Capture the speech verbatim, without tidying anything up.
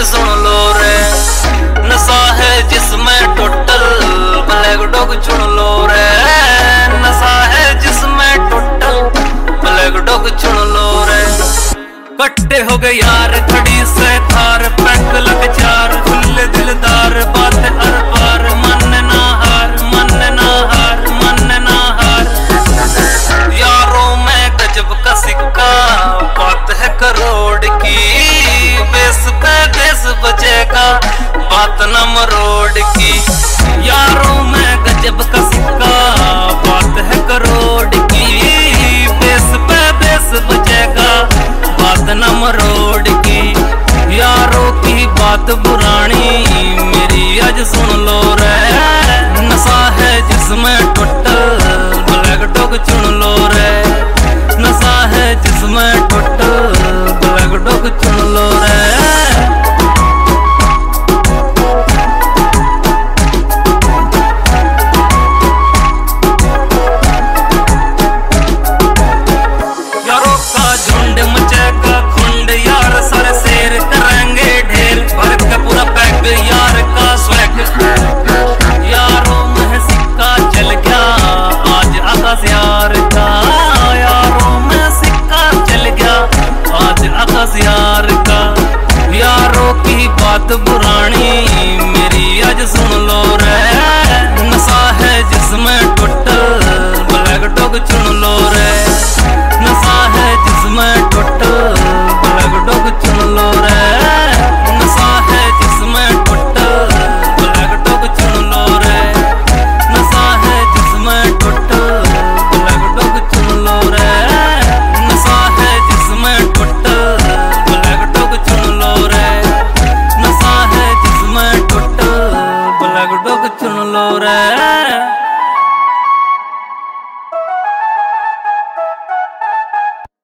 सुन लो रे, नशा है जिसमें टोटल ब्लैक डॉग चुन लो रे, नशा है जिसमें टोटल ब्लैक डॉग चुन लो रे। कट्टे हो गए यार खड़ी से थार, पैक लग चार खुले दिलदार, बात हर पार मन ना हार, मन ना हार, मन ना हार। यारों में गजब का सिक्का, बात है करोड़ की, बेस पे बेस बजेगा, बात न मरोड़ की। यारों में गजब का सिक्का, बात है करोड़ की, बेस पे बेस बजेगा, बात न मरोड़ की। यारों की बात पुरानी मेरी आज सुन लो रे, नशा है जिसमें टोटल ब्लैक डॉग चुन लो रे, नशा है जिसमें टोटल ब्लैक डॉग चुन लो रे। यारों का झुंड मचेगा खुंड, यार सारे शेर करेंगे ढेर, भर के पूरा पैक यार का स्वैग। यारों में सिक्का चल गया आज आकाश यार का, यारों में सिक्का चल गया आज आकाश यार का। यारों की बात पुरानी मेरी आज सुन लो रे, नशा है जिसमें टोटल ब्लैक डॉग चुन लो रे, नशा है जिसमें टोटल ब्लैक डॉग चुन लो रे, नशा है जिसमें टोटल ब्लैक डॉग चुन लो रे, नशा है जिसमें टोटल ब्लैक डॉग चुन लो रे, नशा है जिसमें टोटल ब्लैक डॉग चुन लो रे, नशा है जिसमें टोटल ब्लैक डॉग चुन लो रे।